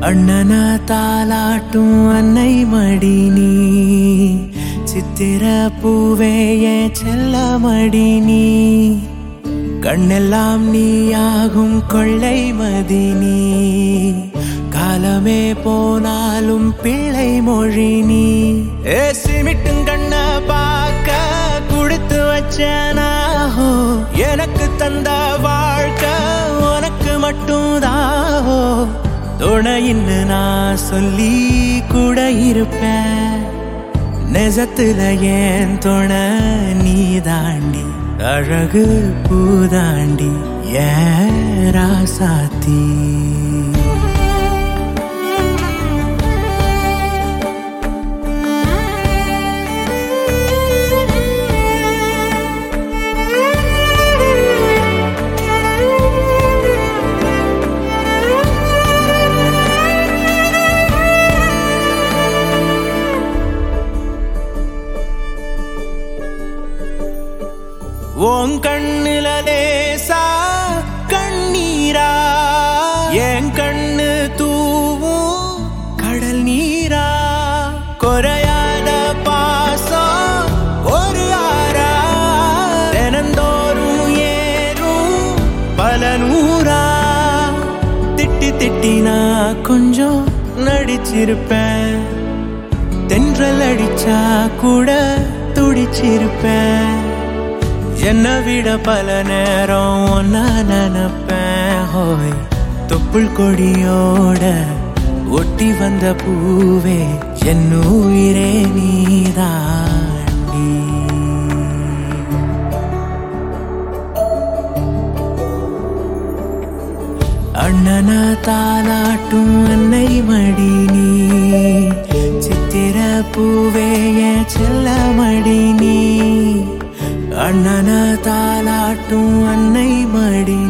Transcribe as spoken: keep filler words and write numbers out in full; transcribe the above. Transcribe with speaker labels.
Speaker 1: அண்ணனா தாலாட்டும் அன்னை மடி நீ சித்திர பூவே என் செல்ல மடி நீ கண்ணெல்லாம் நீயாகும் கொள்ளை மதி நீ காலமே போனாலும் பிள்ளை மொழி நீ சிமிட்டும் கண்ண பார்க்க குடுத்து வச்சனாஹோ எனக்கு தந்த வாழ்க்கை உனக்கு மட்டும் தாஹோ துணையின்னு நான் சொல்லி கூட இருப்பேன் நெசத்துல ஏன் துணை நீ தாண்டி அழகு பூதாண்டி ஏன் ராசாத்தி உன் கண்ணுல லேசா கண்ணீரா என் கண்ணு தூவும் கடல் நீரா குறையாத பாசம் ஒரு ஆறா தினந்தோறும் ஏறும் பல நூறா திட்டி திட்டி நான் கொஞ்சம் நடிச்சிருப்பேன் தென்றல் அடிச்சா கூட துடிச்சிருப்பேன் என்ன விட பல நேரம் ஒன்னா நினைப்பேன் ஹோய் தொப்புள் கொடியோட ஒட்டி வந்த பூவே என் உயிரே நீதாண்டி அண்ணனா தாலாட்டும் அன்னை மடி நீ சித்திர பூவே என் செல்ல மடி நீ அண்ணனா தாலாட்டும் அன்னை மடி